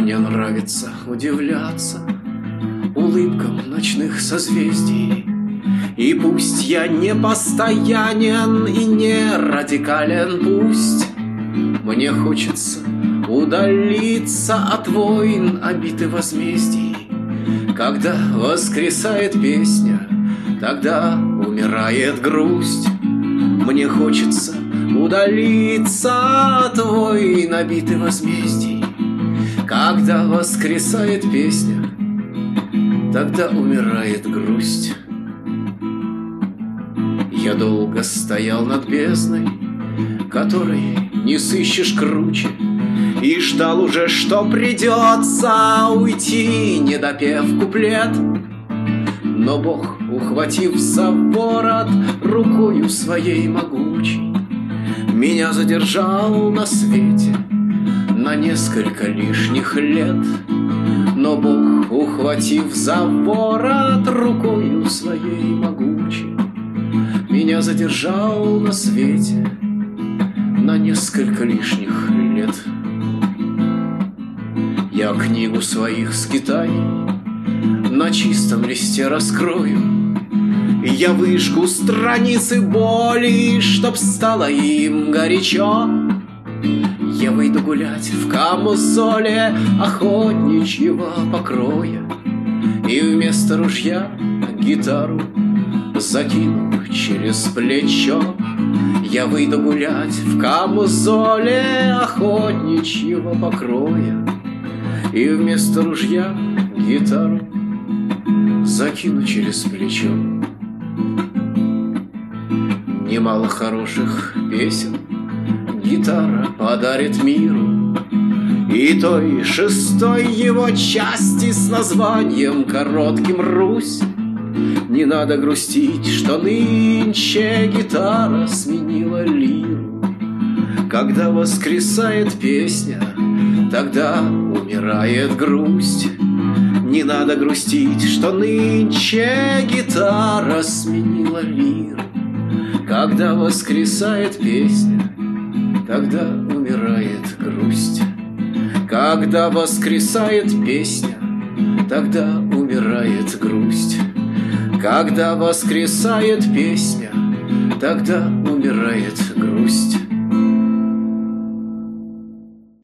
Мне нравится удивляться улыбкам ночных созвездий. И пусть я не постоянен и не радикален, пусть мне хочется удалиться от войн, обиты возмездий. Когда воскресает песня, тогда умирает грусть. Мне хочется удалиться от войн, обиты возмездий. Когда воскресает песня, тогда умирает грусть. Я долго стоял над бездной, которой не сыщешь круче, и ждал уже, что придется уйти, не допев куплет. Но Бог, ухватив за ворот рукою своей могучей, меня задержал на свете на несколько лишних лет. Но Бог, ухватив за ворот рукою своей могучей, меня задержал на свете на несколько лишних лет. Я книгу своих скитаний на чистом листе раскрою, и я выжгу страницы боли, чтоб стало им горячо. Я выйду гулять в камузоле охотничьего покроя, и вместо ружья гитару закину через плечо. Я выйду гулять в камузоле охотничьего покроя, и вместо ружья гитару закину через плечо. Немало хороших песен гитара подарит миру, и той шестой его части с названием коротким «Русь». Не надо грустить, что нынче гитара сменила лиру. Когда воскресает песня, тогда умирает грусть. Не надо грустить, что нынче гитара сменила лиру. Когда воскресает песня, тогда умирает грусть. Когда воскресает песня, тогда умирает грусть. Когда воскресает песня, тогда умирает грусть.